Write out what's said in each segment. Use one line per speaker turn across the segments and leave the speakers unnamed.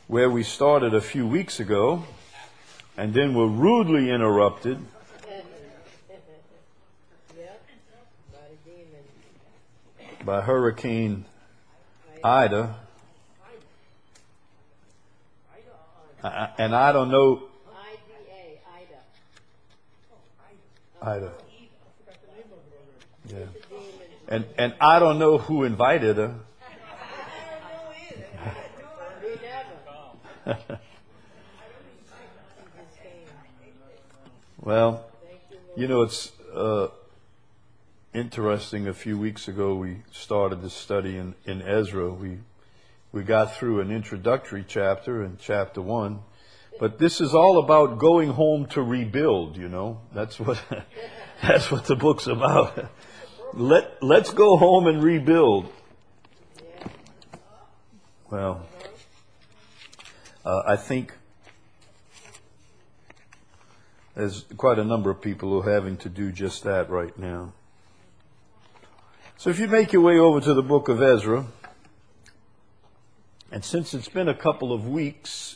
where we started a few weeks ago, and then were rudely interrupted by Hurricane Ida. And I don't know. Ida. Yeah. And I don't know who invited her. Well, you know, it's interesting. A few weeks ago, we started this study in Ezra. We got through an introductory chapter in chapter 1. But this is all about going home to rebuild, you know. That's what the book's about. Let's go home and rebuild. Well, I think there's quite a number of people who are having to do just that right now. So if you make your way over to the book of Ezra, and since it's been a couple of weeks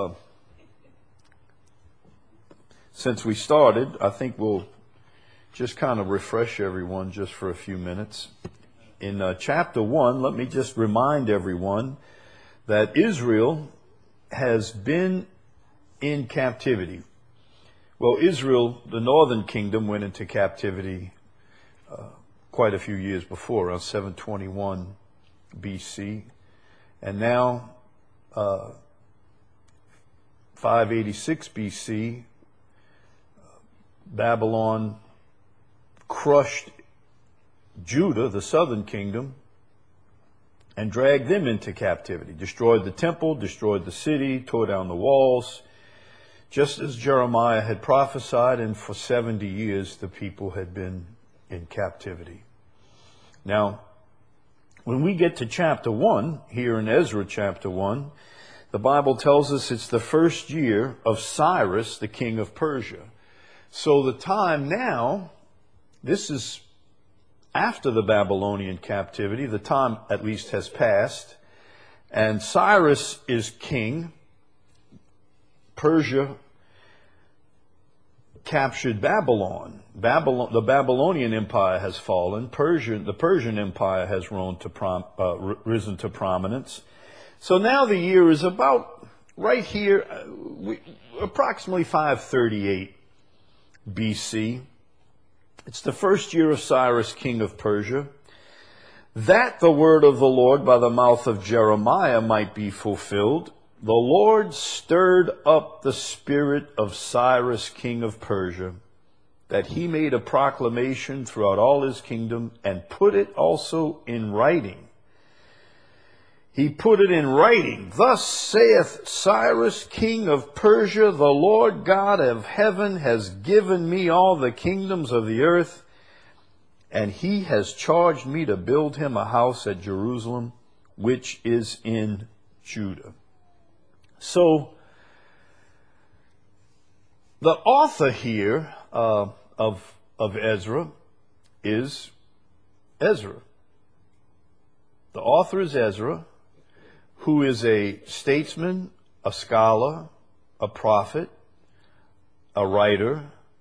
since we started, I think we'll just kind of refresh everyone just for a few minutes. In chapter 1, let me just remind everyone that Israel has been in captivity. Well, Israel, the northern kingdom, went into captivity quite a few years before, around 721 BC. And now, 586 BC, Babylon crushed Judah, the southern kingdom, and dragged them into captivity. Destroyed the temple, destroyed the city, tore down the walls, just as Jeremiah had prophesied, and for 70 years the people had been in captivity. Now, when we get to chapter 1, here in Ezra chapter 1, the Bible tells us it's the first year of Cyrus, the king of Persia. So the time now, this is after the Babylonian captivity. The time at least has passed. And Cyrus is king. Persia captured Babylon. The Babylonian Empire has fallen. The Persian Empire has risen to prominence. So now the year is about right here, approximately 538 BC. It's the first year of Cyrus, king of Persia, that the word of the Lord by the mouth of Jeremiah might be fulfilled. The Lord stirred up the spirit of Cyrus, king of Persia, that he made a proclamation throughout all his kingdom and put it also in writing. He put it in writing. Thus saith Cyrus, king of Persia, the Lord God of heaven has given me all the kingdoms of the earth, and he has charged me to build him a house at Jerusalem, which is in Judah. So, the author here of Ezra is Ezra. The author is Ezra, who is a statesman, a scholar, a prophet, a writer,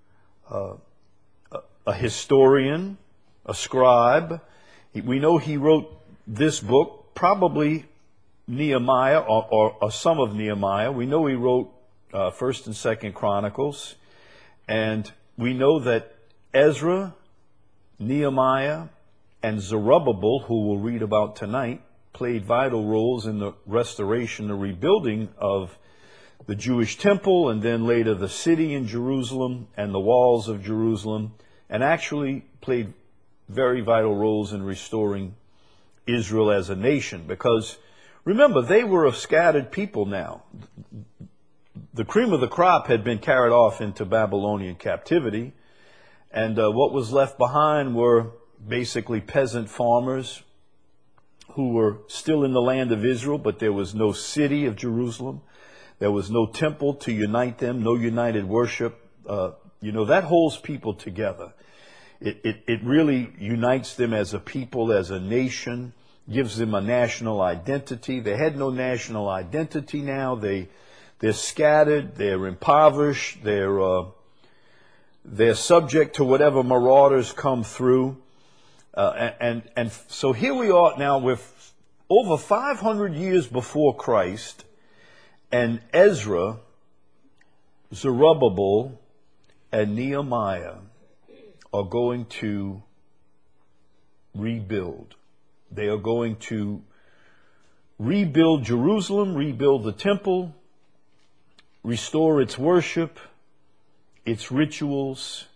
a historian, a scribe. We know he wrote this book, probably Nehemiah or some of Nehemiah. We know he wrote 1st and 2nd Chronicles. And we know that Ezra, Nehemiah, and Zerubbabel, who we'll read about tonight, played vital roles in the restoration, the rebuilding of the Jewish temple, and then later the city in Jerusalem and the walls of Jerusalem, and actually played very vital roles in restoring Israel as a nation. Because remember, they were a scattered people now. The cream of the crop had been carried off into Babylonian captivity, and what was left behind were basically peasant farmers who were still in the land of Israel, but there was no city of Jerusalem. There was no temple to unite them, no united worship. That holds people together. It really unites them as a people, as a nation, gives them a national identity. They had no national identity now. They're scattered. They're impoverished. They're subject to whatever marauders come through. And so here we are now with over 500 years before Christ, and Ezra, Zerubbabel, and Nehemiah are going to rebuild. They are going to rebuild Jerusalem, rebuild the temple, restore its worship, its rituals,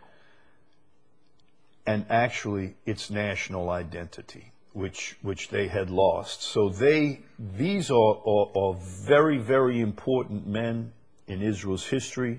and actually its national identity, which they had lost. So these are very, very important men in Israel's history.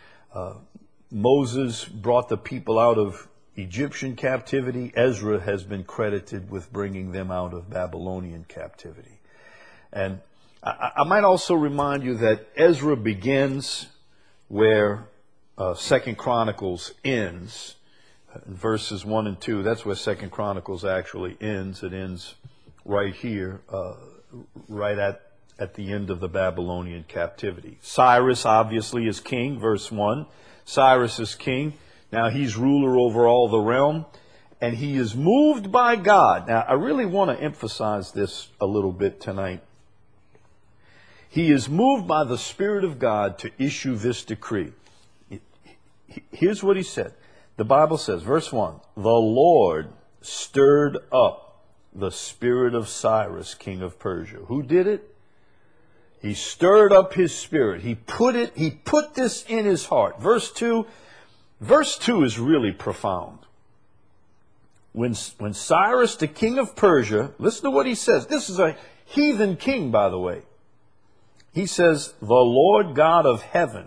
Moses brought the people out of Egyptian captivity. Ezra has been credited with bringing them out of Babylonian captivity. And I might also remind you that Ezra begins where 2 Chronicles ends, in verses 1 and 2. That's where 2 Chronicles actually ends. It ends right here, right at the end of the Babylonian captivity. Cyrus obviously is king, verse 1. Cyrus is king. Now he's ruler over all the realm, and he is moved by God. Now I really want to emphasize this a little bit tonight. He is moved by the Spirit of God to issue this decree. Here's what he said. The Bible says, verse 1, the Lord stirred up the spirit of Cyrus, king of Persia. Who did it? He stirred up his spirit. He put this in his heart. Verse 2 is really profound. When Cyrus, the king of Persia, listen to what he says. This is a heathen king, by the way. He says, the Lord God of heaven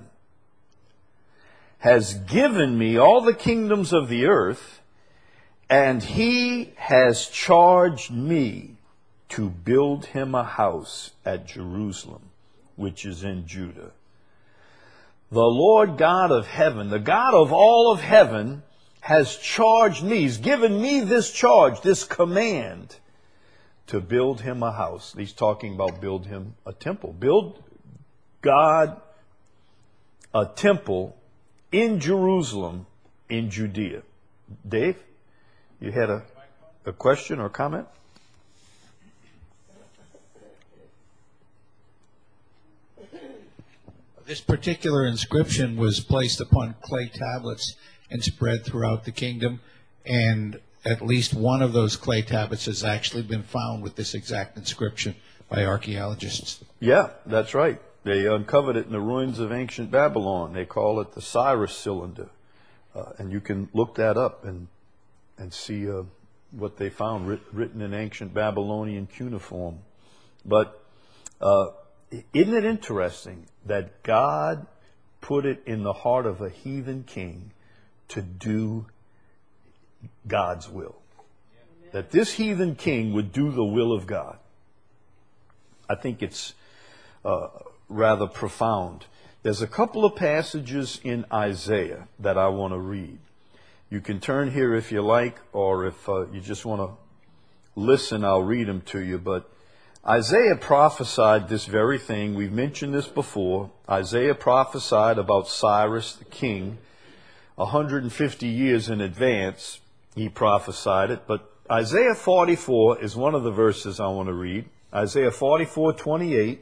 has given me all the kingdoms of the earth, and he has charged me to build him a house at Jerusalem, which is in Judah. The Lord God of heaven, the God of all of heaven, has charged me. He's given me this charge, this command, to build him a house. He's talking about build him a temple. Build God a temple in Jerusalem, in Judea. Dave, you had a question or comment?
This particular inscription was placed upon clay tablets and spread throughout the kingdom, and at least one of those clay tablets has actually been found with this exact inscription by archaeologists.
Yeah, that's right. They uncovered it in the ruins of ancient Babylon. They call it the Cyrus cylinder. And you can look that up and see what they found written in ancient Babylonian cuneiform. But isn't it interesting that God put it in the heart of a heathen king to do God's will? That this heathen king would do the will of God. I think it's rather profound. There's a couple of passages in Isaiah that I want to read. You can turn here if you like, or if you just want to listen, I'll read them to you. But Isaiah prophesied this very thing. We've mentioned this before. Isaiah prophesied about Cyrus the king 150 years in advance. He prophesied it. But Isaiah 44 is one of the verses I want to read. Isaiah 44:28.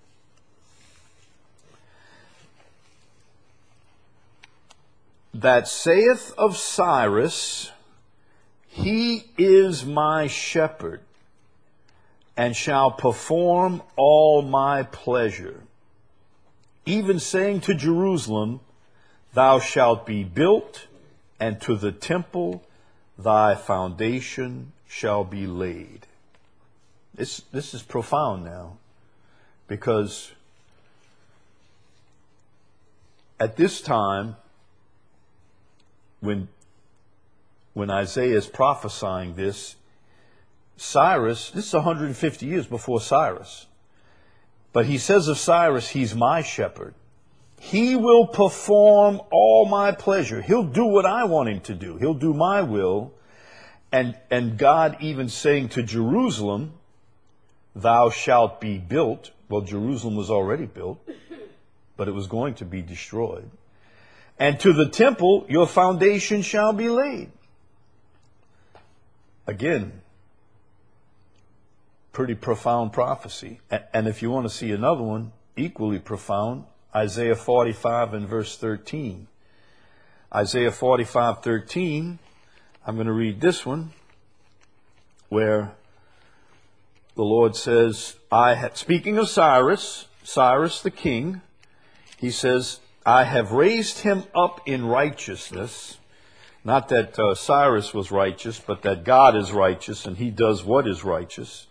That saith of Cyrus, he is my shepherd, and shall perform all my pleasure. Even saying to Jerusalem, thou shalt be built, and to the temple thy foundation shall be laid. This is profound now, because at this time, when Isaiah is prophesying this, Cyrus, this is 150 years before Cyrus, but he says of Cyrus, he's my shepherd. He will perform all my pleasure. He'll do what I want him to do. He'll do my will. And God even saying to Jerusalem, thou shalt be built. Well, Jerusalem was already built, but it was going to be destroyed. And to the temple, your foundation shall be laid. Again, pretty profound prophecy. And if you want to see another one, equally profound, Isaiah 45 and verse 13. Isaiah 45:13, I'm going to read this one, where the Lord says, speaking of Cyrus the king, he says, I have raised him up in righteousness. Not that Cyrus was righteous, but that God is righteous and he does what is righteous.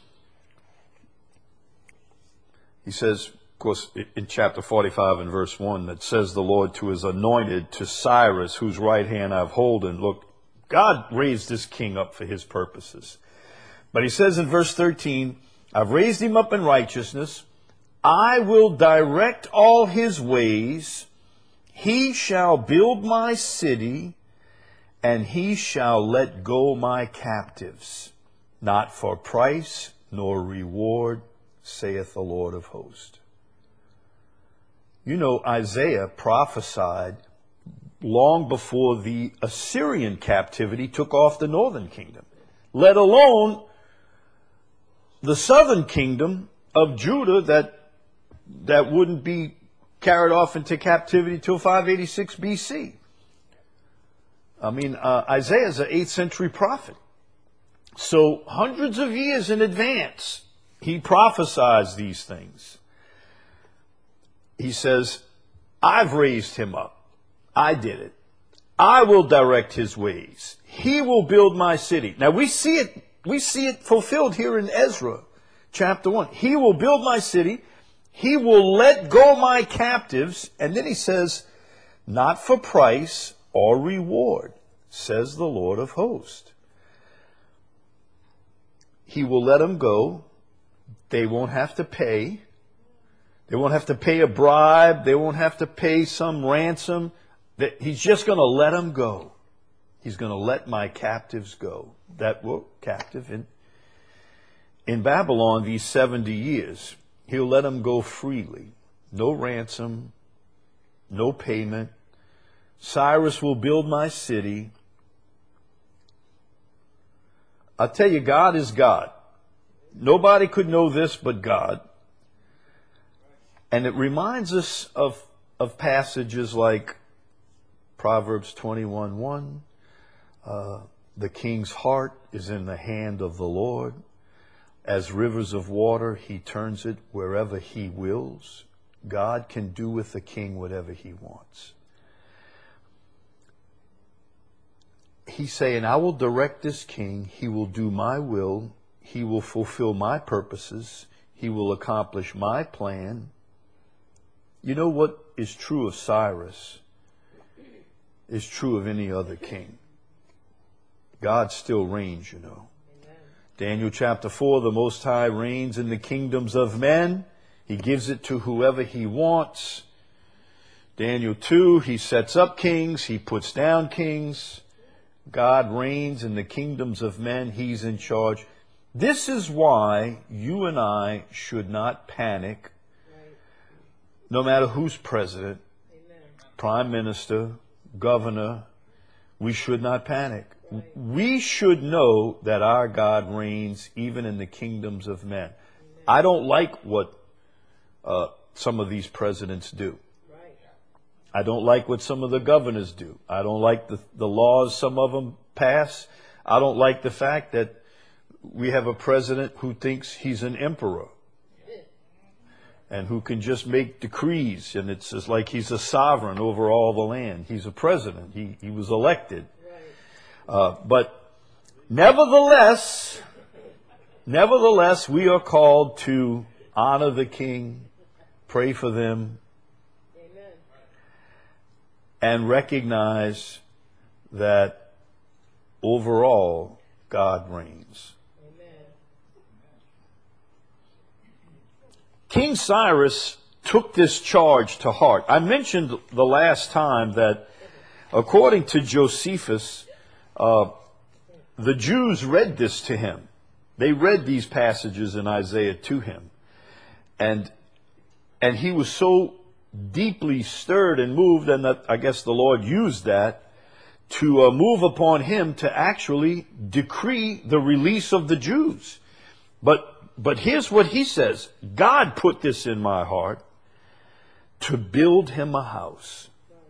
He says, of course, in chapter 45 and verse 1, that says the Lord to his anointed, to Cyrus, whose right hand I've holden. Look, God raised this king up for his purposes. But he says in verse 13, I've raised him up in righteousness. I will direct all his ways. He shall build my city, and he shall let go my captives, not for price nor reward, saith the Lord of hosts. You know, Isaiah prophesied long before the Assyrian captivity took off the northern kingdom, let alone the southern kingdom of Judah that wouldn't be carried off into captivity till 586 BC. I mean, Isaiah is an 8th century prophet. So hundreds of years in advance, he prophesies these things. He says, I've raised him up. I did it. I will direct his ways. He will build my city. Now we see it fulfilled here in Ezra chapter 1. He will build my city. He will let go my captives. And then he says, not for price or reward, says the Lord of hosts. He will let them go. They won't have to pay. They won't have to pay a bribe. They won't have to pay some ransom. He's just going to let them go. He's going to let my captives go. That were captive in Babylon these 70 years. He'll let them go freely. No ransom, no payment. Cyrus will build my city. I'll tell you, God is God. Nobody could know this but God. And it reminds us of passages like Proverbs 21:1. The king's heart is in the hand of the Lord. As rivers of water, he turns it wherever he wills. God can do with the king whatever he wants. He's saying, I will direct this king. He will do my will. He will fulfill my purposes. He will accomplish my plan. You know what is true of Cyrus is true of any other king. God still reigns, you know. Amen. Daniel chapter 4, the Most High reigns in the kingdoms of men. He gives it to whoever he wants. Daniel 2, he sets up kings, he puts down kings. God reigns in the kingdoms of men. He's in charge. This is why you and I should not panic, no matter who's president, Amen. Prime minister, governor. We should not panic. Right. We should know that our God reigns even in the kingdoms of men. Amen. I don't like what some of these presidents do. Right. I don't like what some of the governors do. I don't like the laws some of them pass. I don't like the fact that we have a president who thinks he's an emperor and who can just make decrees, and it's just like he's a sovereign over all the land. He's a president. He was elected. But nevertheless, we are called to honor the king, pray for them, Amen. And recognize that overall God reigns. King Cyrus took this charge to heart. I mentioned the last time that according to Josephus, the Jews read this to him. They read these passages in Isaiah to him. And he was so deeply stirred and moved, and that I guess the Lord used that to move upon him to actually decree the release of the Jews. But here's what he says. God put this in my heart to build him a house.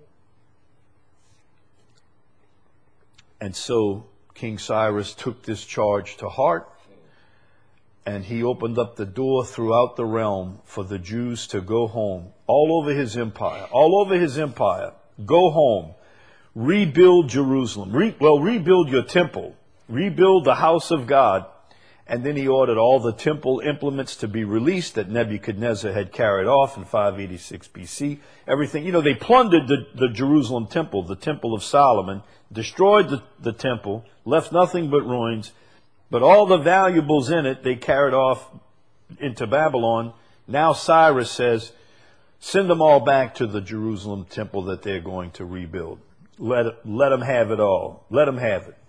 And so King Cyrus took this charge to heart, and he opened up the door throughout the realm for the Jews to go home, all over his empire, go home, rebuild Jerusalem, rebuild your temple, rebuild the house of God. And then he ordered all the temple implements to be released that Nebuchadnezzar had carried off in 586 BC. Everything, they plundered the Jerusalem temple, the temple of Solomon, destroyed the temple, left nothing but ruins. But all the valuables in it, they carried off into Babylon. Now Cyrus says, send them all back to the Jerusalem temple that they're going to rebuild. Let them have it all. Let them have it.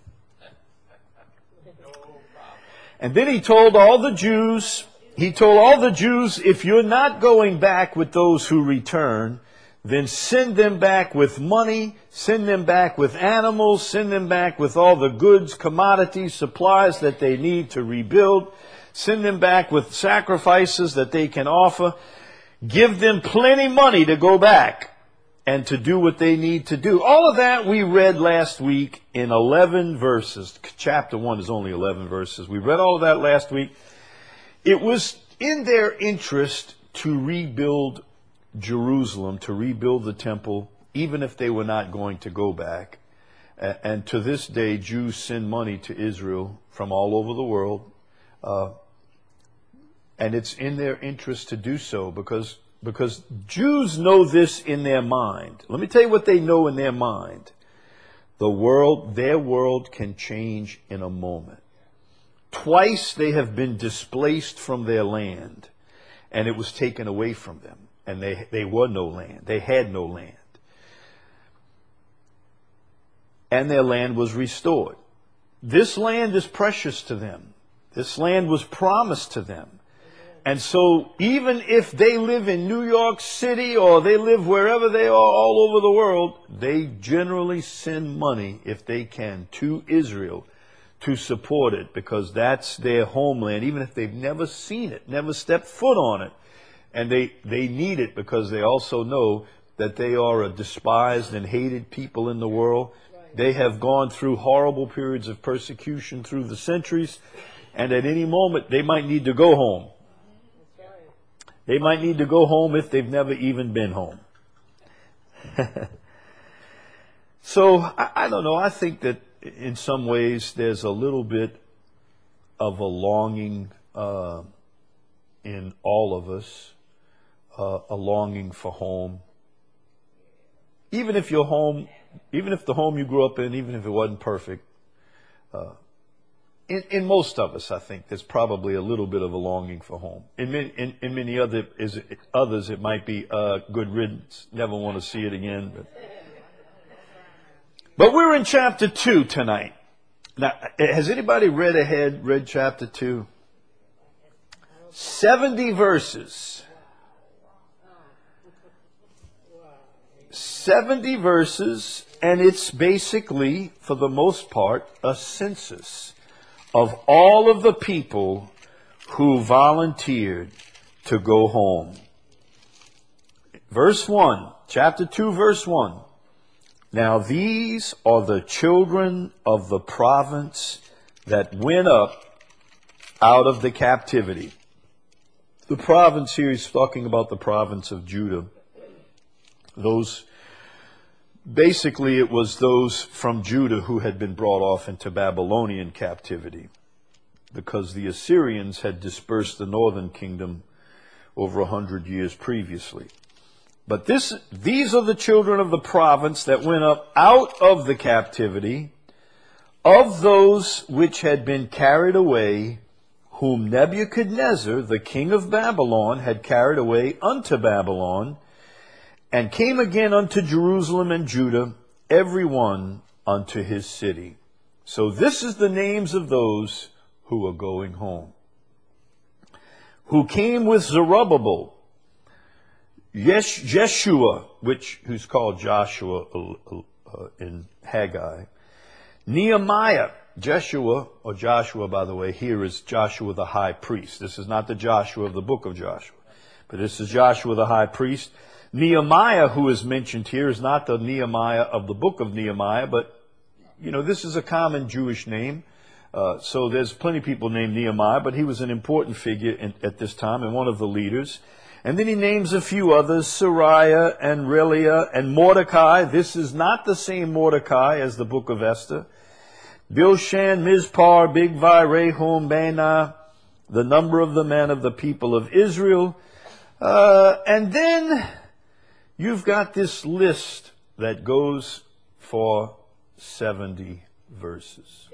And then he told all the Jews, if you're not going back with those who return, then send them back with money, send them back with animals, send them back with all the goods, commodities, supplies that they need to rebuild. Send them back with sacrifices that they can offer. Give them plenty money to go back and to do what they need to do. All of that we read last week in 11 verses. Chapter 1 is only 11 verses. We read all of that last week. It was in their interest to rebuild Jerusalem, to rebuild the temple, even if they were not going to go back. And to this day, Jews send money to Israel from all over the world. And it's in their interest to do so because Jews know this in their mind. Let me tell you what they know in their mind. Their world can change in a moment. Twice they have been displaced from their land, and it was taken away from them. And they were no land. They had no land. And their land was restored. This land is precious to them. This land was promised to them. And so even if they live in New York City or they live wherever they are all over the world, they generally send money, if they can, to Israel to support it because that's their homeland, even if they've never seen it, never stepped foot on it. And they need it because they also know that they are a despised and hated people in the world. They have gone through horrible periods of persecution through the centuries, and at any moment they might need to go home. They might need to go home if they've never even been home. So, I don't know. I think that in some ways there's a little bit of a longing in all of us, a longing for home. Even if your home, even if the home you grew up in, even if it wasn't perfect, in most of us, I think, there's probably a little bit of a longing for home. In many others, it might be good riddance, never want to see it again. But we're in chapter 2 tonight. Now, has anybody read chapter 2? 70 verses. 70 verses, and it's basically, for the most part, a census of all of the people who volunteered to go home. Verse 1, chapter 2, verse 1. Now these are the children of the province that went up out of the captivity. The province here, he's talking about the province of Judah. Basically, it was those from Judah who had been brought off into Babylonian captivity because the Assyrians had dispersed the northern kingdom over 100 years previously. But these are the children of the province that went up out of the captivity, of those which had been carried away, whom Nebuchadnezzar, the king of Babylon, had carried away unto Babylon, and came again unto Jerusalem and Judah, every one unto his city. So this is the names of those who are going home. Who came with Zerubbabel, Jeshua, who's called Joshua in Haggai, Nehemiah, Jeshua, or Joshua, by the way, here is Joshua the high priest. This is not the Joshua of the book of Joshua, but this is Joshua the high priest. Nehemiah, who is mentioned here, is not the Nehemiah of the book of Nehemiah, but, this is a common Jewish name. So there's plenty of people named Nehemiah, but he was an important figure at this time and one of the leaders. And then he names a few others, Sariah and Reliah and Mordecai. This is not the same Mordecai as the book of Esther. Bilshan, Mizpar, Bigvai, Rehum, Bana, the number of the men of the people of Israel. And then you've got this list that goes for 70 verses.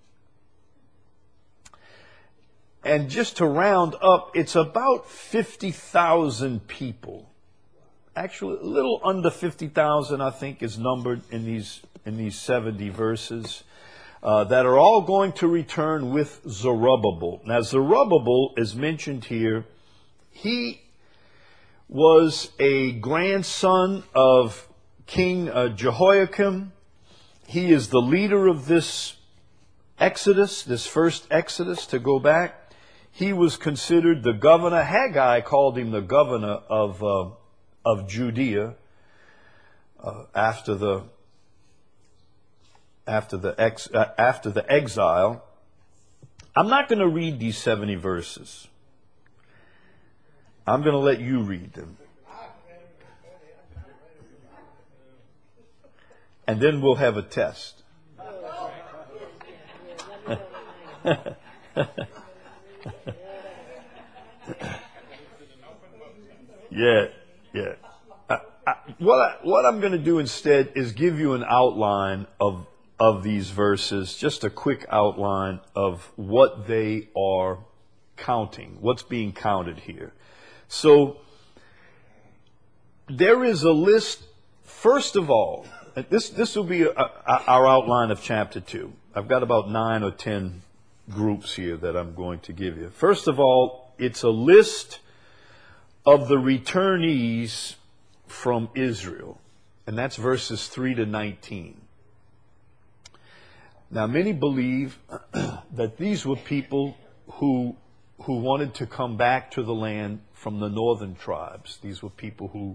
And just to round up, it's about 50,000 people. Actually, a little under 50,000, I think, is numbered in these 70 verses that are all going to return with Zerubbabel. Now, Zerubbabel is mentioned here. He was a grandson of King Jehoiakim. He is the leader of this Exodus, this first Exodus to go back. He was considered the governor. Haggai called him the governor of Judea after the exile. I'm not going to read these 70 verses. I'm going to let you read them. And then we'll have a test. Yeah. What I'm going to do instead is give you an outline of these verses, just a quick outline of what they are counting, what's being counted here. So there is a list. First of all, this will be our outline of chapter 2. I've got about 9 or 10 groups here that I'm going to give you. First of all, it's a list of the returnees from Israel. And that's verses 3 to 19. Now, many believe that these were people who wanted to come back to the land from the northern tribes. These were people who...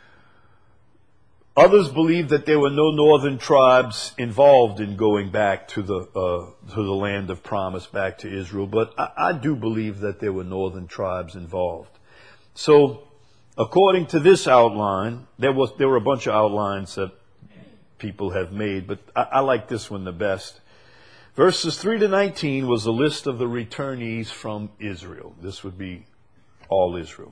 Others believe that there were no northern tribes involved in going back to the land of promise, back to Israel. But I do believe that there were northern tribes involved. So, according to this outline, there were a bunch of outlines that people have made, but I like this one the best. Verses 3 to 19 was a list of the returnees from Israel. This would be all Israel.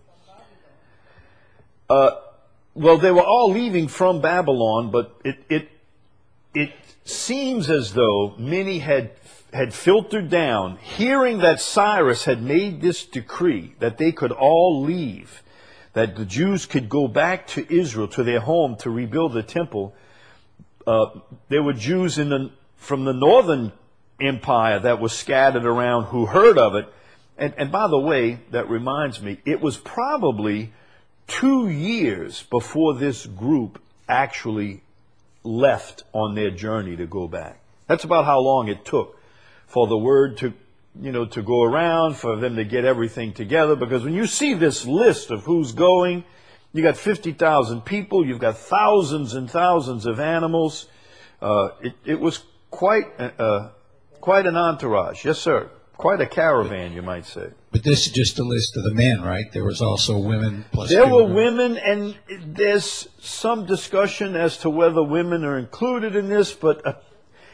Well, they were all leaving from Babylon, but it seems as though many had filtered down, hearing that Cyrus had made this decree that they could all leave, that the Jews could go back to Israel, to their home, to rebuild the temple. There were Jews from the northern empire that were scattered around who heard of it. And by the way, that reminds me, it was probably 2 years before this group actually left on their journey to go back. That's about how long it took for the word to go around, for them to get everything together. Because when you see this list of who's going, you got 50,000 people, you've got thousands and thousands of animals. It was quite an entourage. Yes, sir. Quite a caravan, you might say.
But this is just a list of the men, right? There was also women plus
There
children.
were women, and there's some discussion as to whether women are included in this, but,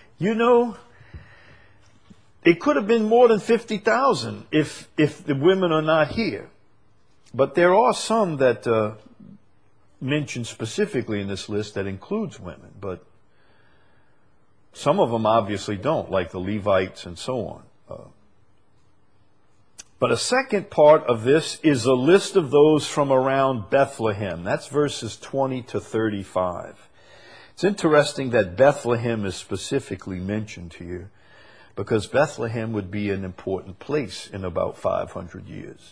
it could have been more than 50,000 if the women are not here. But there are some that mentioned specifically in this list that includes women, but some of them obviously don't, like the Levites and so on. But a second part of this is a list of those from around Bethlehem. That's verses 20 to 35. It's interesting that Bethlehem is specifically mentioned here. because Bethlehem would be an important place in about 500 years.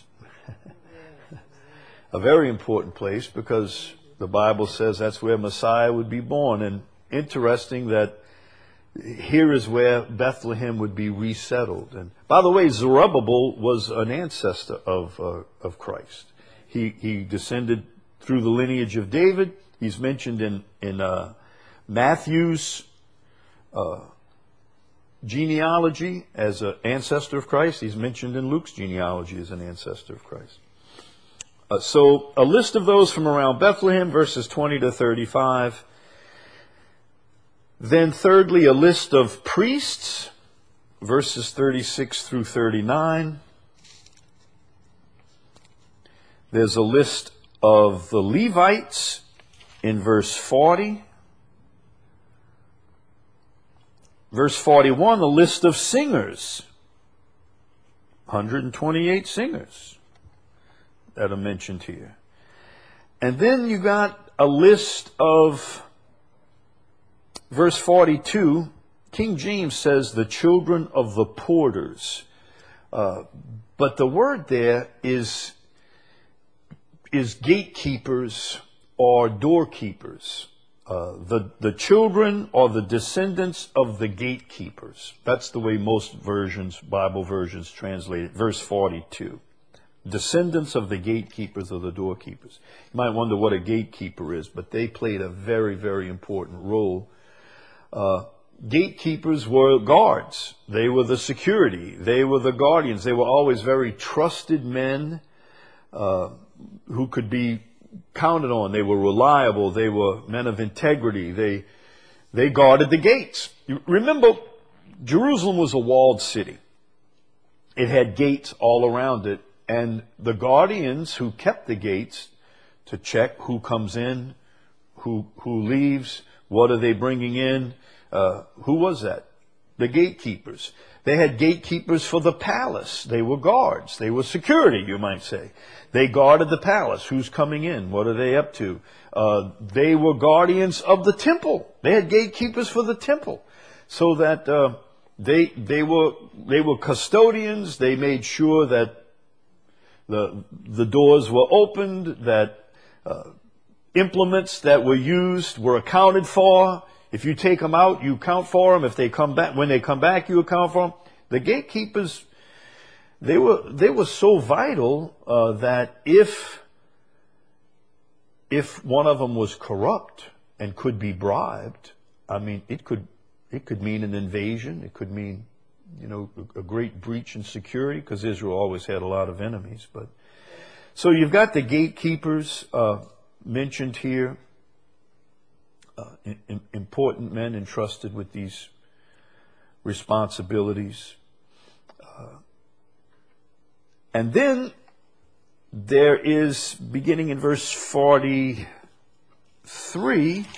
A very important place, because the Bible says that's where Messiah would be born. And interesting that here is where Bethlehem would be resettled. And by the way, Zerubbabel was an ancestor of Christ. He descended through the lineage of David. He's mentioned in Matthew's genealogy as an ancestor of Christ. He's mentioned in Luke's genealogy as an ancestor of Christ. So a list of those from around Bethlehem, verses 20 to 35. Then thirdly, a list of priests, verses 36 through 39. There's a list of the Levites in verse 40. Verse 41, a list of singers. 128 singers that are mentioned here. And then you got a list of, verse 42, King James says the children of the porters. But the word there is gatekeepers or doorkeepers. The children or the descendants of the gatekeepers. That's the way most versions, Bible versions, translate it. Verse 42. Descendants of the gatekeepers or the doorkeepers. You might wonder what a gatekeeper is, but they played a very, very important role. Gatekeepers were guards. They were the security. They were the guardians. They were always very trusted men who could be counted on. They were reliable. They were men of integrity. They guarded the gates. You remember, Jerusalem was a walled city. It had gates all around it, and the guardians who kept the gates to check who comes in, who leaves, what are they bringing in, who was that? The gatekeepers. They had gatekeepers for the palace. They were guards. They were security, you might say. They guarded the palace. Who's coming in? What are they up to? They were guardians of the temple. They had gatekeepers for the temple, so that they were custodians. They made sure that the doors were opened, that implements that were used were accounted for. If you take them out, you account for them. If they come back, when they come back, you account for them. The gatekeepers, they were so vital that if one of them was corrupt and could be bribed, I mean, it could mean an invasion. It could mean, a great breach in security, because Israel always had a lot of enemies. But so you've got the gatekeepers mentioned here. Important men entrusted with these responsibilities. And then there is, beginning in verse 43,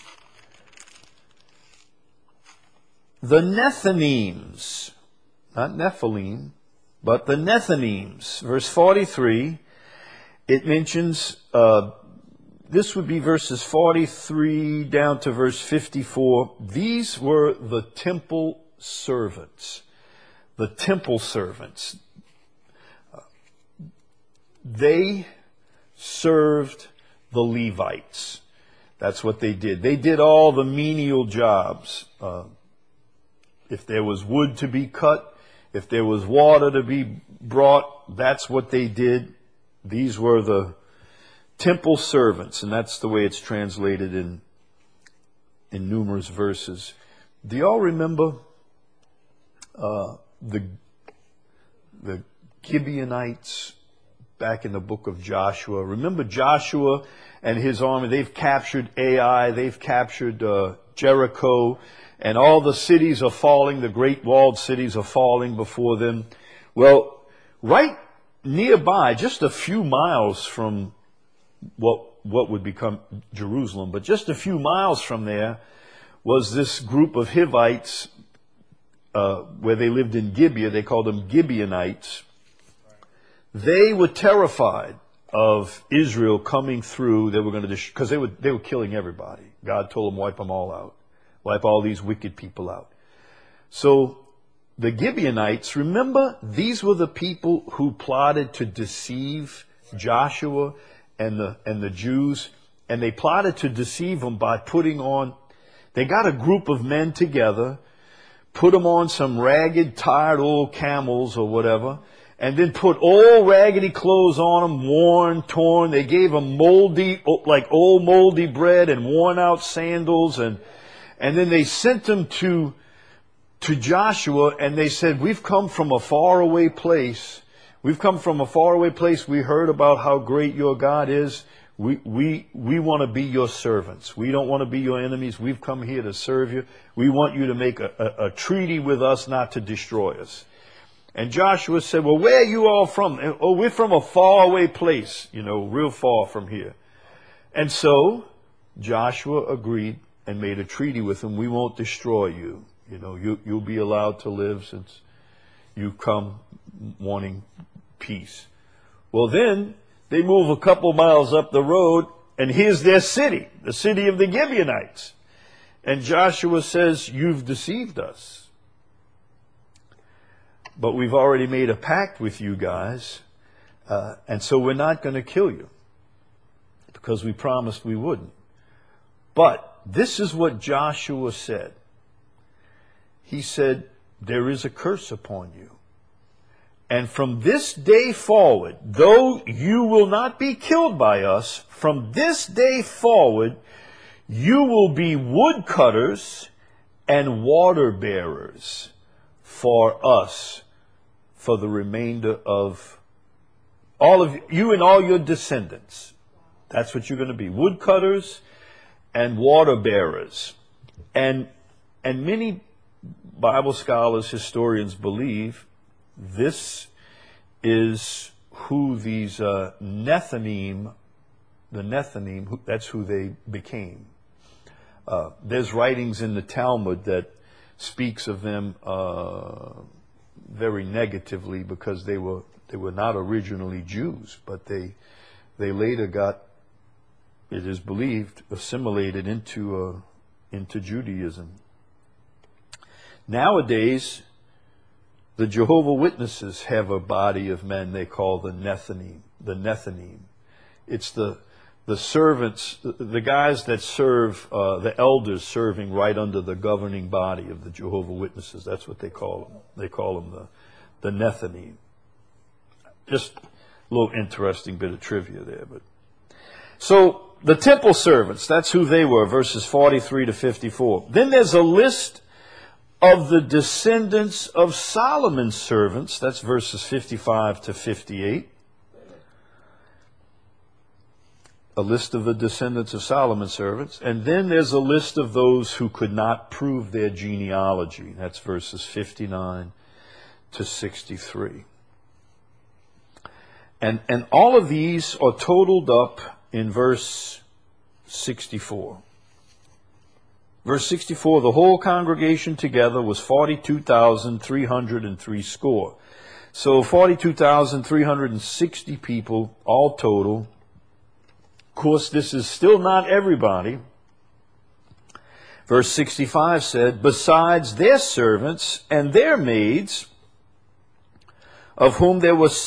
the Nethinims, not Nephilim, but the Nethinims. Verse 43, it mentions, this would be verses 43 down to verse 54. These were the temple servants. The temple servants. They served the Levites. That's what they did. They did all the menial jobs. If there was wood to be cut, if there was water to be brought, that's what they did. These were the temple servants, and that's the way it's translated in numerous verses. Do y'all remember the Gibeonites back in the book of Joshua? Remember Joshua and his army? They've captured Ai, they've captured Jericho, and all the cities are falling. The great walled cities are falling before them. Well, right nearby, just a few miles from what would become Jerusalem, but just a few miles from there was this group of Hivites where they lived in Gibeah. They called them Gibeonites. They were terrified of Israel coming through. They were going to, because they were killing everybody. God told them, wipe them all out. Wipe all these wicked people out. So the Gibeonites, remember, these were the people who plotted to deceive Joshua and the Jews, and they plotted to deceive them by they got a group of men together, put them on some ragged, tired old camels or whatever, and then put old raggedy clothes on them, worn, torn. They gave them old moldy bread and worn out sandals, and then they sent them to Joshua, and they said, we've come from a faraway place. We've come from a faraway place. We heard about how great your God is. We want to be your servants. We don't want to be your enemies. We've come here to serve you. We want you to make a treaty with us not to destroy us. And Joshua said, well, where are you all from? Oh, we're from a faraway place, real far from here. And so Joshua agreed and made a treaty with them. We won't destroy you. You'll be allowed to live since you come wanting peace. Well, then they move a couple miles up the road, and here's their city, the city of the Gibeonites. And Joshua says, you've deceived us. But we've already made a pact with you guys, and so we're not going to kill you, because we promised we wouldn't. But this is what Joshua said. He said, there is a curse upon you. And from this day forward, though you will not be killed by us, from this day forward, you will be woodcutters and water bearers for us, for the remainder of all of you and all your descendants. That's what you're going to be, woodcutters and water bearers. And many Bible scholars, historians believe this is who these Nethinim, that's who they became. There's writings in the Talmud that speaks of them very negatively, because they were not originally Jews, but they later got, it is believed, assimilated into Judaism. Nowadays, the Jehovah's Witnesses have a body of men they call the Nethinim. It's the servants, the guys that serve, the elders serving right under the governing body of the Jehovah's Witnesses. That's what they call them. They call them the Nethinim. Just a little interesting bit of trivia there. So the temple servants, that's who they were, verses 43 to 54. Then there's a list of the descendants of Solomon's servants, that's verses 55 to 58. A list of the descendants of Solomon's servants. And then there's a list of those who could not prove their genealogy. That's verses 59 to 63. And all of these are totaled up in verse 64. Verse 64, the whole congregation together was 42,303 score. So 42,360 people, all total. Of course, this is still not everybody. Verse 65 said, besides their servants and their maids, of whom there were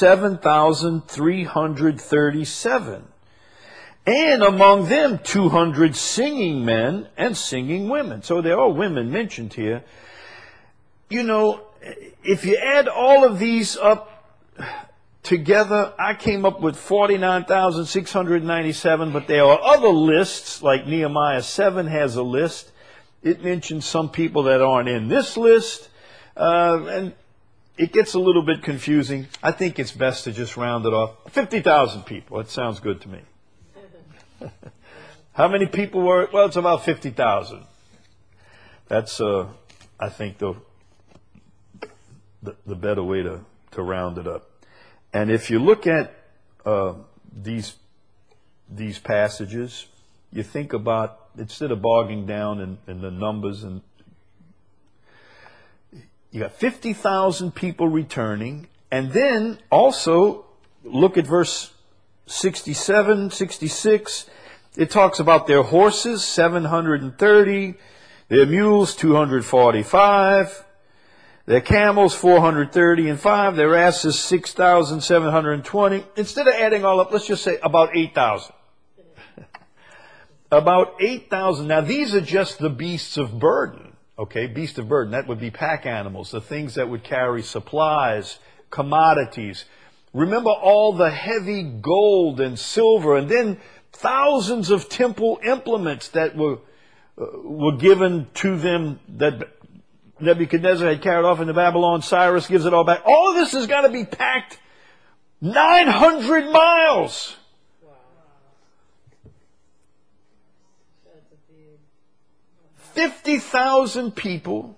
7,337. And among them 200 singing men and singing women. So there are women mentioned here. If you add all of these up together, I came up with 49,697, but there are other lists, like Nehemiah 7 has a list. It mentions some people that aren't in this list, and it gets a little bit confusing. I think it's best to just round it off. 50,000 people. That sounds good to me. How many people were it? Well, it's about 50,000. That's, I think, the better way to round it up. And if you look at these passages, you think about, instead of bogging down in the numbers, and you got 50,000 people returning, and then also look at verse 67, 66, it talks about their horses, 730, their mules, 245, Their camels, 430 and 5. Their asses, 6,720. Instead of adding all up, let's just say about 8,000. About 8,000. Now, these are just the beasts of burden. Okay, beasts of burden. That would be pack animals, the things that would carry supplies, commodities. Remember all the heavy gold and silver, and then thousands of temple implements that were given to them that Nebuchadnezzar had carried off into Babylon. Cyrus gives it all back. All of this has got to be packed 900 miles. 50,000 people,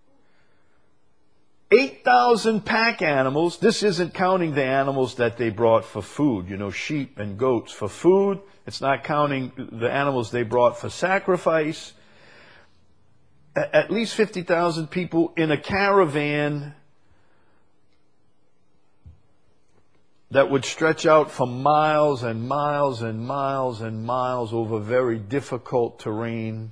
8,000 pack animals. This isn't counting the animals that they brought for food, sheep and goats for food. It's not counting the animals they brought for sacrifice. At least 50,000 people in a caravan that would stretch out for miles and miles and miles and miles over very difficult terrain.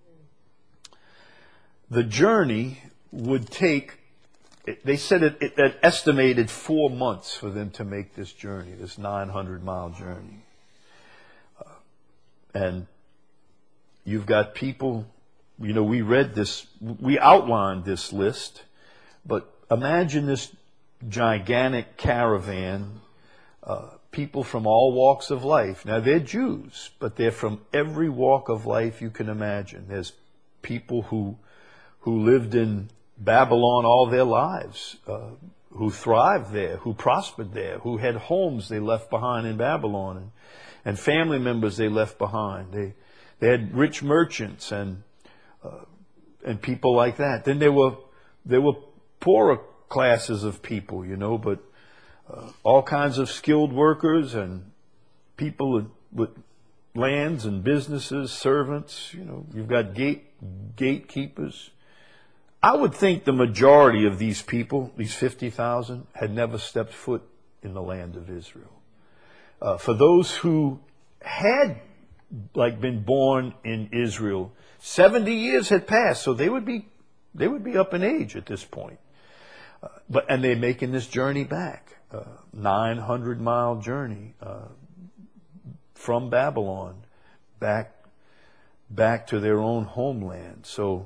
The journey would take, they said it estimated 4 months for them to make this journey, this 900-mile journey. And you've got people, we read this, we outlined this list, but imagine this gigantic caravan, people from all walks of life. Now, they're Jews, but they're from every walk of life you can imagine. There's people who lived in Babylon all their lives, who thrived there, who prospered there, who had homes they left behind in Babylon, and family members they left behind. They had rich merchants and people like that. Then there were poorer classes of people, but all kinds of skilled workers and people with lands and businesses, servants. You've got gatekeepers. I would think the majority of these people, these 50,000, had never stepped foot in the land of Israel. For those who had been born in Israel, 70 years had passed, so they would be up in age at this point. And they're making this journey back, 900-mile journey from Babylon back to their own homeland. So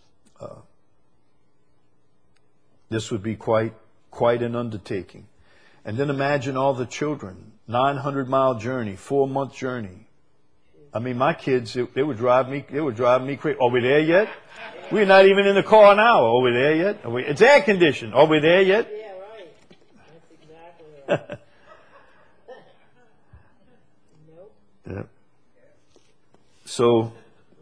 this would be quite an undertaking. And then imagine all the children, 900-mile journey, 4-month journey. I mean, my kids, they would drive me crazy. Are we there yet? We're not even in the car now. Are we there yet? It's air conditioned. Are we there yet?
Yeah, right. That's exactly right. Nope.
Yeah. So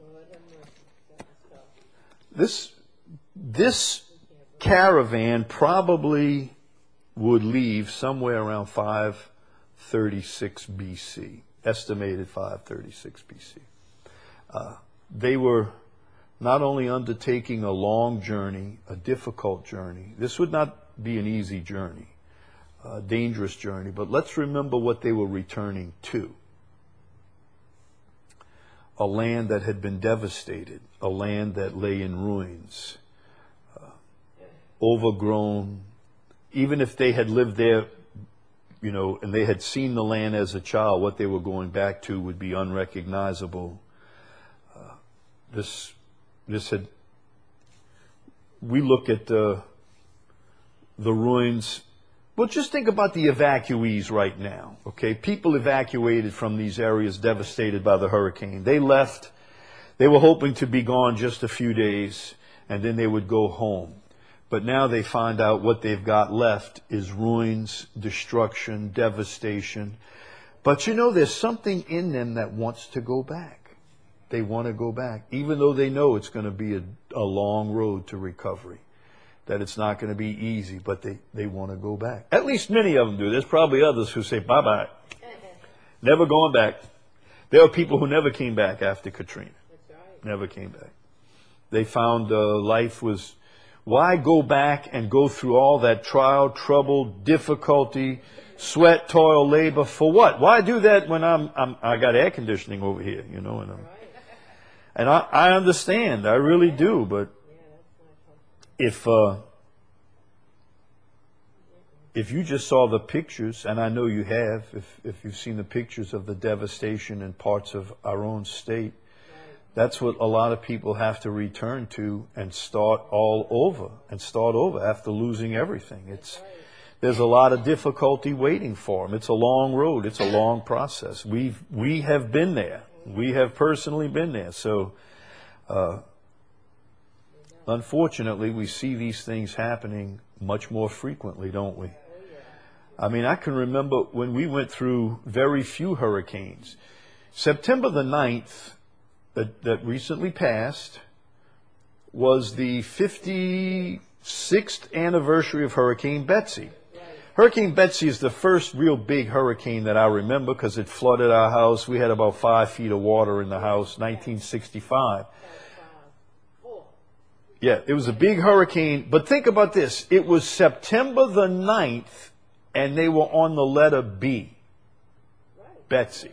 this caravan probably would leave somewhere around 536 BC, estimated 536 BC. They were not only undertaking a long journey, a difficult journey. This would not be an easy journey, a dangerous journey, but let's remember what they were returning to. A land that had been devastated, a land that lay in ruins, overgrown. Even if they had lived there, and they had seen the land as a child, what they were going back to would be unrecognizable. We look at the ruins. Well, just think about the evacuees right now, okay? People evacuated from these areas devastated by the hurricane. They left. They were hoping to be gone just a few days, and then they would go home. But now they find out what they've got left is ruins, destruction, devastation. But there's something in them that wants to go back. They want to go back, even though they know it's going to be a long road to recovery, that it's not going to be easy, but they want to go back. At least many of them do. There's probably others who say, bye-bye. Never going back. There are people who never came back after Katrina.
That's right.
Never came back. They found life was... Why go back and go through all that trial, trouble, difficulty, sweat, toil, labor for what? Why do that when I got air conditioning over here, and I understand, I really do. But if if you just saw the pictures, and I know you have, if you've seen the pictures of the devastation in parts of our own state, that's what a lot of people have to return to and start all over after losing everything. There's a lot of difficulty waiting for them. It's a long road. It's a long process. We have been there. We have personally been there. So, unfortunately, we see these things happening much more frequently, don't we? I mean, I can remember when we went through very few hurricanes. September the 9th, that recently passed, was the 56th anniversary of Hurricane Betsy. Hurricane Betsy is the first real big hurricane that I remember because it flooded our house. We had about 5 feet of water in the house, 1965. Yeah, it was a big hurricane. But think about this. It was September the 9th, and they were on the letter B. Betsy.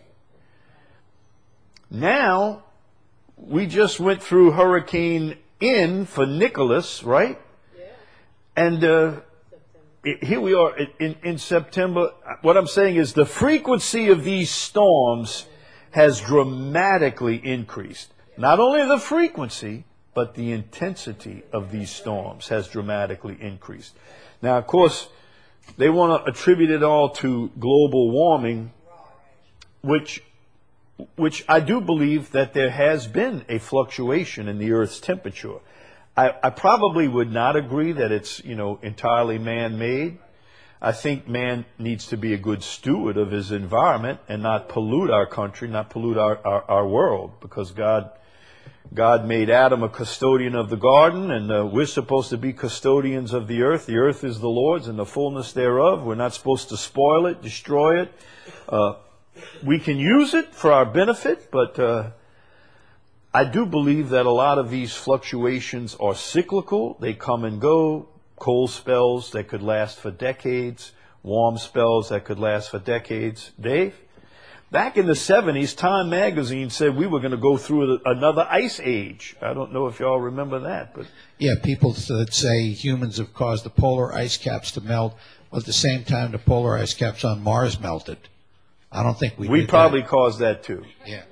Now, we just went through Hurricane N for Nicholas, right? And here we are in September. What I'm saying is the frequency of these storms has dramatically increased. Not only the frequency, but the intensity of these storms has dramatically increased. Now, of course, they want to attribute it all to global warming, which I do believe that there has been a fluctuation in the Earth's temperature. I probably would not agree that it's, entirely man-made. I think man needs to be a good steward of his environment and not pollute our country, not pollute our world, because God made Adam a custodian of the garden, and we're supposed to be custodians of the earth. The earth is the Lord's and the fullness thereof. We're not supposed to spoil it, destroy it. We can use it for our benefit, but I do believe that a lot of these fluctuations are cyclical. They come and go. Cold spells that could last for decades. Warm spells that could last for decades. Dave? Back in the 70s, Time magazine said we were going to go through another ice age. I don't know if y'all remember that, but
Yeah, people that say humans have caused the polar ice caps to melt, but at the same time the polar ice caps on Mars melted. I don't think we did
probably
that.
caused that too.
Yeah.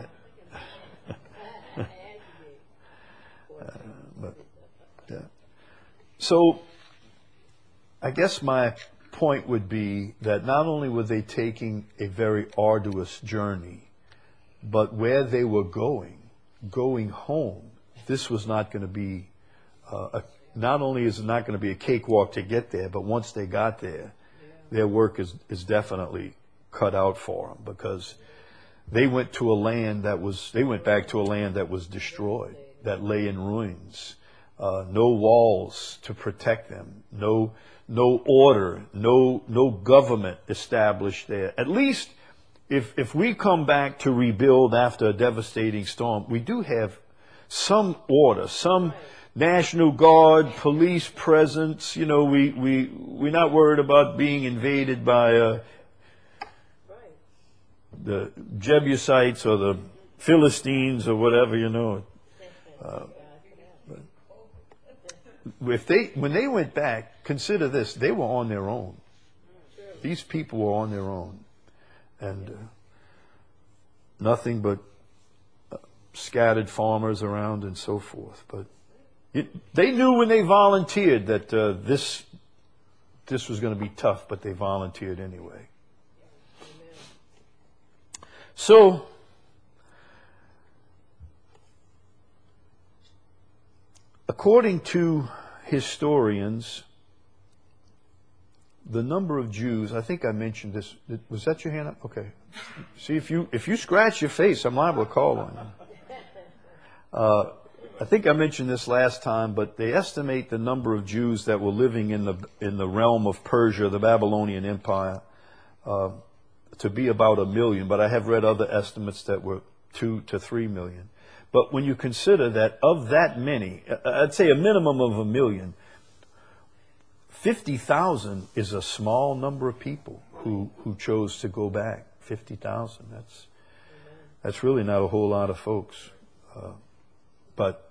So, I guess my point would be that not only were they taking a very arduous journey, but where they were going home, this was not going to be, not only is it not going to be a cakewalk to get there, but once they got there, their work is definitely cut out for them, because they went back to a land that was destroyed, that lay in ruins. No walls to protect them, no order, no government established there. At least if we come back to rebuild after a devastating storm, we do have some order, some National Guard, police presence. We're not worried about being invaded by the Jebusites or the Philistines or whatever, When they went back, consider this, they were on their own. These people were on their own. And nothing but scattered farmers around and so forth. But they knew when they volunteered that this was going to be tough, but they volunteered anyway. So, according to historians, the number of Jews, I think I mentioned this. Was that your hand up? Okay. See, if you scratch your face, I'm liable to call on you. I think I mentioned this last time, but they estimate the number of Jews that were living in the realm of Persia, the Babylonian Empire, to be about 1 million. But I have read other estimates that were 2 to 3 million. But when you consider that of that many, I'd say a minimum of 1 million, 50,000 is a small number of people who chose to go back. 50,000. That's really not a whole lot of folks. But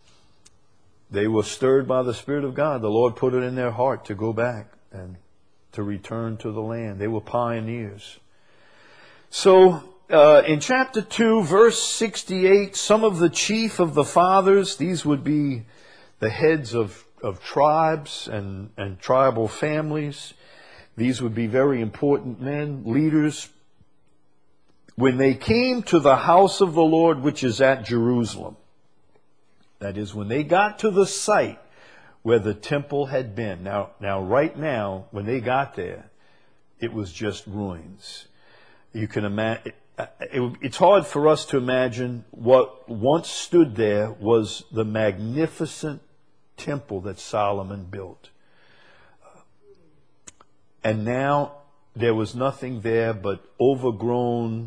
they were stirred by the Spirit of God. The Lord put it in their heart to go back. And to return to the land. They were pioneers. So, in chapter 2, verse 68, some of the chief of the fathers, these would be the heads of tribes and tribal families. These would be very important men, leaders. When they came to the house of the Lord, which is at Jerusalem, that is, when they got to the site where the temple had been. Now, right now, when they got there, it was just ruins. You can imagine, it's hard for us to imagine what once stood there was the magnificent temple that Solomon built. And now there was nothing there but overgrown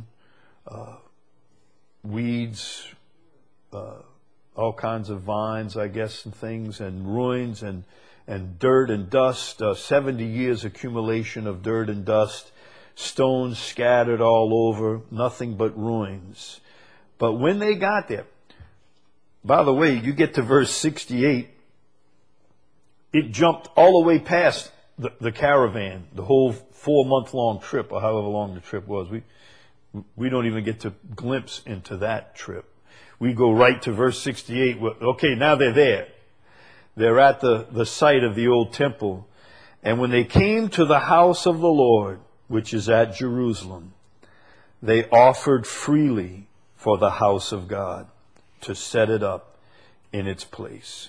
weeds, all kinds of vines, I guess, and things, and ruins, and dirt and dust, 70 years accumulation of dirt and dust, stones scattered all over, nothing but ruins. But when they got there, by the way, you get to verse 68, it jumped all the way past the caravan, the whole 4-month-long trip, or however long the trip was. We don't even get to glimpse into that trip. We go right to verse 68. Okay, now they're there. They're at the site of the old temple. And when they came to the house of the Lord, which is at Jerusalem, they offered freely for the house of God to set it up in its place.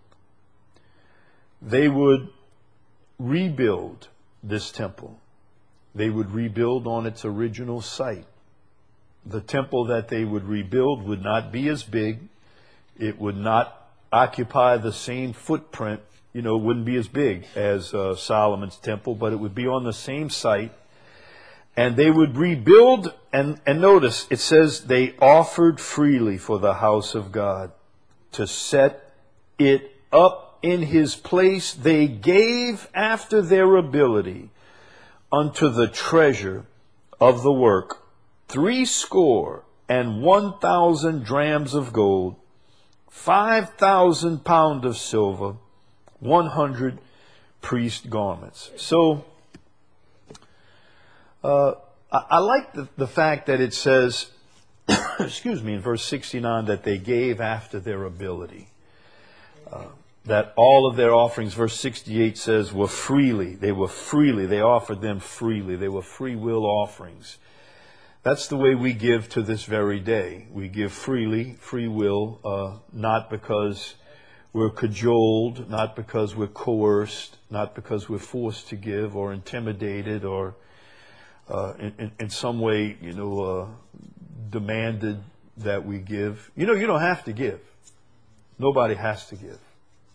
They would rebuild this temple. They would rebuild on its original site. The temple that they would rebuild would not be as big. It would not occupy the same footprint. It wouldn't be as big as Solomon's temple, but it would be on the same site. And they would rebuild, and notice, it says they offered freely for the house of God to set it up in his place. They gave after their ability unto the treasure of the work 61,000 drams of gold, 5,000 pounds of silver, 100 priest garments. So, I like the fact that it says, in verse 69, that they gave after their ability. That all of their offerings, verse 68 says, were freely. They were freely. They offered them freely. They were free will offerings. That's the way we give to this very day. We give freely, free will, not because we're cajoled, not because we're coerced, not because we're forced to give or intimidated or in some way, demanded that we give. You don't have to give. Nobody has to give.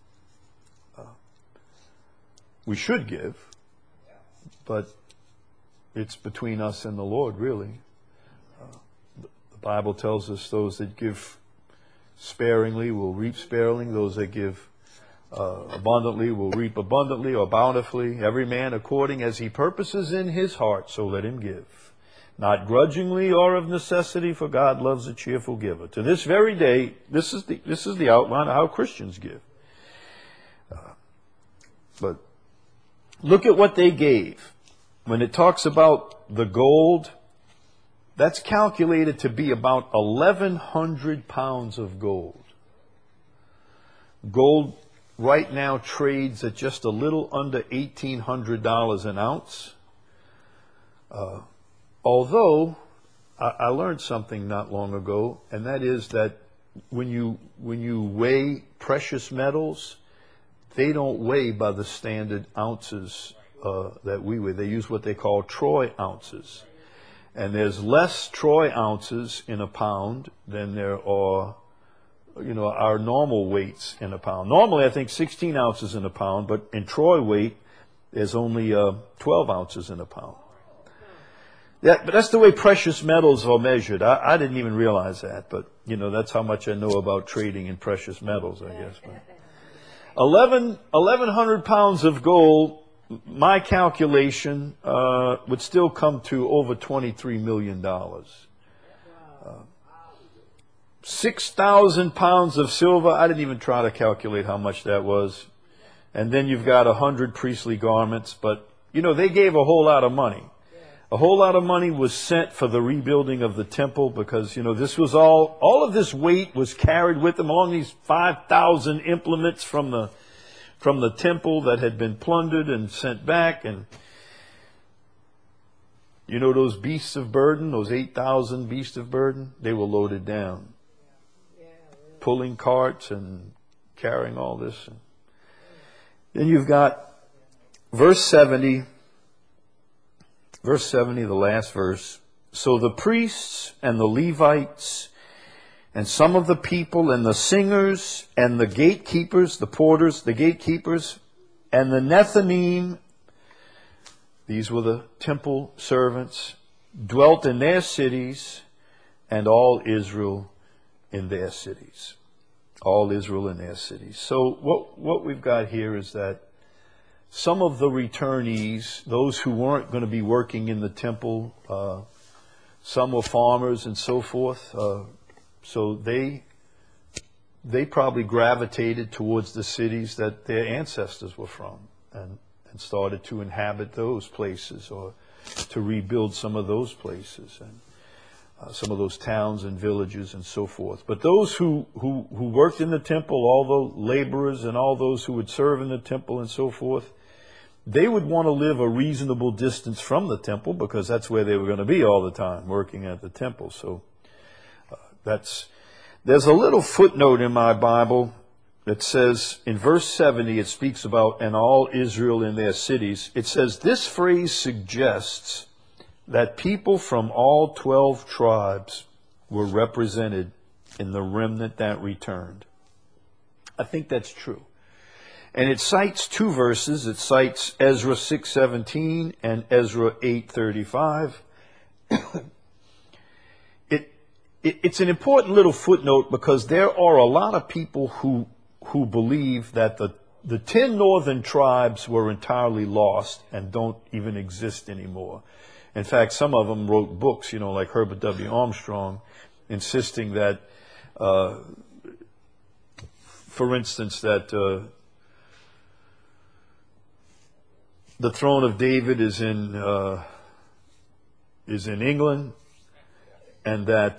We should give, but it's between us and the Lord, really. The Bible tells us those that give sparingly will reap sparingly. Those that give abundantly will reap abundantly or bountifully. Every man according as he purposes in his heart, so let him give. Not grudgingly or of necessity, for God loves a cheerful giver. To this very day, this is the outline of how Christians give. But look at what they gave. When it talks about the gold, that's calculated to be about 1,100 pounds of gold. Gold right now trades at just a little under $1,800 an ounce. Although, I learned something not long ago, and that is that when you weigh precious metals, they don't weigh by the standard ounces that we weigh. They use what they call troy ounces. And there's less troy ounces in a pound than there are, our normal weights in a pound. Normally, I think 16 ounces in a pound, but in troy weight, there's only 12 ounces in a pound. But that's the way precious metals are measured. I didn't even realize that, but, that's how much I know about trading in precious metals, I guess. But 1,100 pounds of gold, my calculation would still come to over $23 million. 6,000 pounds of silver, I didn't even try to calculate how much that was. And then you've got 100 priestly garments, but You know, they gave a whole lot of money. A whole lot of money was sent for the rebuilding of the temple because, you know, this was all of this weight was carried with them, along these 5,000 implements from the temple that had been plundered and sent back. And, you know, those beasts of burden, those 8,000 beasts of burden, they were loaded down. Pulling carts and carrying all this. Then you've got verse 70. Verse 70, the last verse. So the priests and the Levites and some of the people and the singers and the gatekeepers, the porters, the gatekeepers, and the Nethinim, these were the temple servants, dwelt in their cities, and all Israel in their cities. All Israel in their cities. So what we've got here is that some of the returnees, those who weren't going to be working in the temple, some were farmers and so forth, so they probably gravitated towards the cities that their ancestors were from and started to inhabit those places or to rebuild some of those places and some of those towns and villages and so forth. But those who worked in the temple, all the laborers and all those who would serve in the temple and so forth, they would want to live a reasonable distance from the temple because that's where they were going to be all the time, working at the temple. So there's a little footnote in my Bible that says, in verse 70, it speaks about, and all Israel in their cities. It says, this phrase suggests that people from all 12 tribes were represented in the remnant that returned. I think that's true. And it cites two verses. It cites Ezra 6:17 and Ezra 8:35. It's an important little footnote because there are a lot of people who believe that the 10 northern tribes were entirely lost and don't even exist anymore. In fact, some of them wrote books, you know, like Herbert W. Armstrong, insisting that, for instance, that the throne of David is in England, and that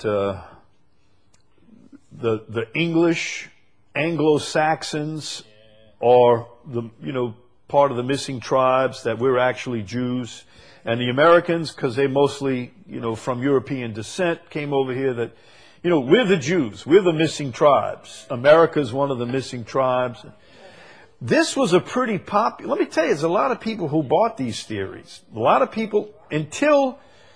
the English Anglo-Saxons are part of the missing tribes, that we're actually Jews, and the Americans, because they mostly from European descent, came over here. That we're the Jews, we're the missing tribes. America's one of the missing tribes. This was a pretty popular, let me tell you, there's a lot of people who bought these theories. A lot of people, until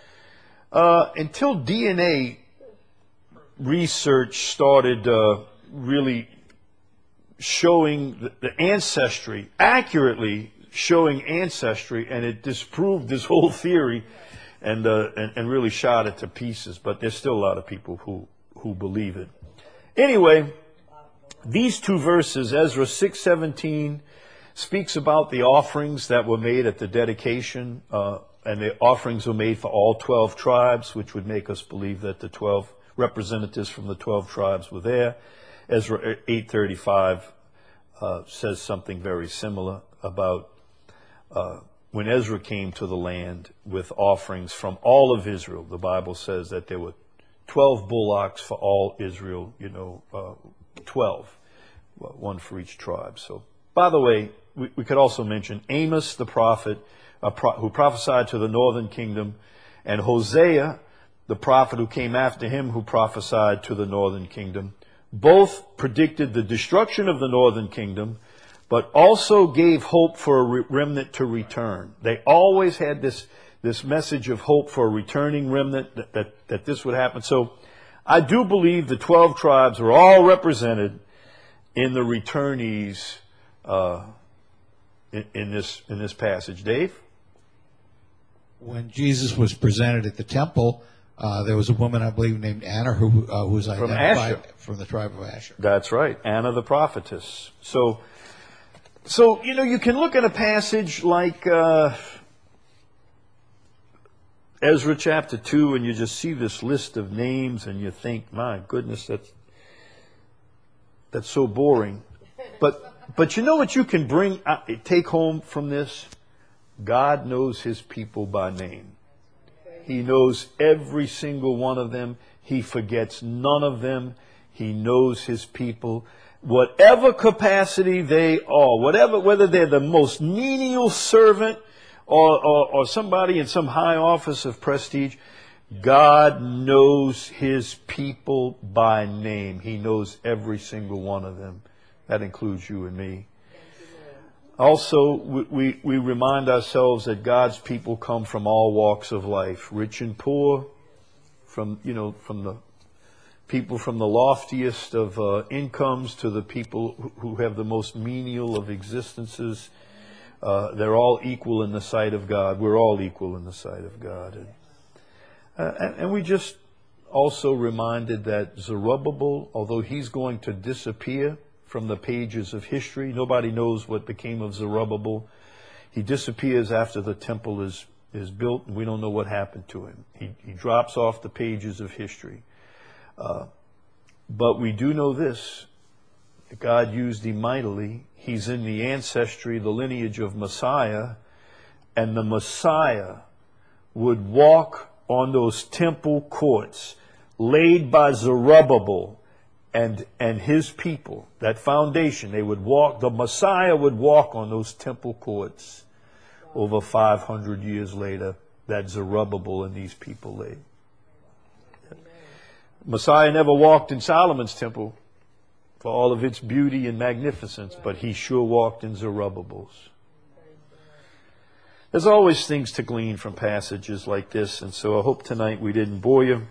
DNA research started really showing the ancestry, accurately showing ancestry, and it disproved this whole theory and really shot it to pieces. But there's still a lot of people who believe it. Anyway, these two verses, Ezra 6:17, speaks about the offerings that were made at the dedication, and the offerings were made for all 12 tribes, which would make us believe that the 12 representatives from the 12 tribes were there. Ezra 8:35 says something very similar about when Ezra came to the land with offerings from all of Israel. The Bible says that there were 12 bullocks for all Israel, 12, one for each tribe. So, by the way, we could also mention Amos the prophet, who prophesied to the northern kingdom, and Hosea, the prophet who came after him, who prophesied to the northern kingdom. Both predicted the destruction of the northern kingdom, but also gave hope for a remnant to return. They always had this message of hope for a returning remnant, that this would happen. So I do believe the 12 tribes are all represented in the returnees in this passage. Dave?
When Jesus was presented at the temple, there was a woman, I believe, named Anna, who was identified from the tribe of Asher.
That's right, Anna the prophetess. So you can look at a passage like Ezra chapter 2, and you just see this list of names, and you think, my goodness, that's so boring. But you know what you can take home from this? God knows his people by name. He knows every single one of them. He forgets none of them. He knows his people. Whatever capacity they are, whether they're the most menial servant or somebody in some high office of prestige, God knows his people by name. He knows every single one of them. That includes you and me. Also, we remind ourselves that God's people come from all walks of life, rich and poor, from the people from the loftiest of incomes to the people who have the most menial of existences. They're all equal in the sight of God. We're all equal in the sight of God. And we just also reminded that Zerubbabel, although he's going to disappear from the pages of history, nobody knows what became of Zerubbabel. He disappears after the temple is built, and we don't know what happened to him. He drops off the pages of history. But we do know this, that God used him mightily. He's in the ancestry, the lineage of Messiah, and the Messiah would walk on those temple courts laid by Zerubbabel and his people, that foundation. The Messiah would walk on those temple courts over 500 years later that Zerubbabel and these people laid. Messiah never walked in Solomon's temple for all of its beauty and magnificence, but he sure walked in Zerubbabel's. There's always things to glean from passages like this, and so I hope tonight we didn't bore you.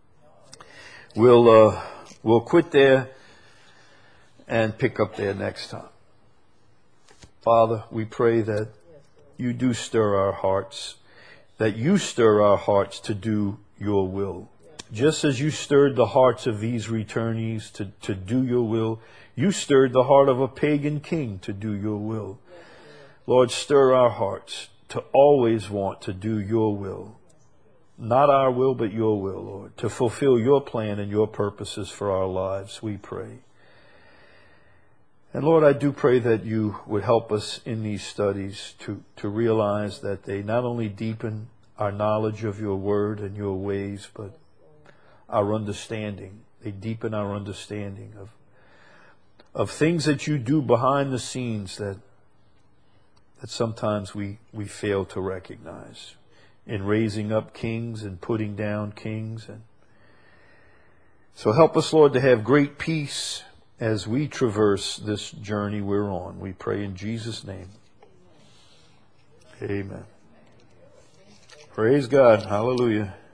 We'll quit there and pick up there next time. Father, we pray that you do stir our hearts, that you stir our hearts to do your will. Just as you stirred the hearts of these returnees to do your will, you stirred the heart of a pagan king to do your will. Lord, stir our hearts to always want to do your will. Not our will, but your will, Lord. To fulfill your plan and your purposes for our lives, we pray. And Lord, I do pray that you would help us in these studies to realize that they not only deepen our knowledge of your word and your ways, but our understanding. They deepen our understanding of things that you do behind the scenes that sometimes we fail to recognize in raising up kings and putting down kings. And so help us, Lord, to have great peace as we traverse this journey we're on. We pray in Jesus' name. Amen. Praise God. Hallelujah.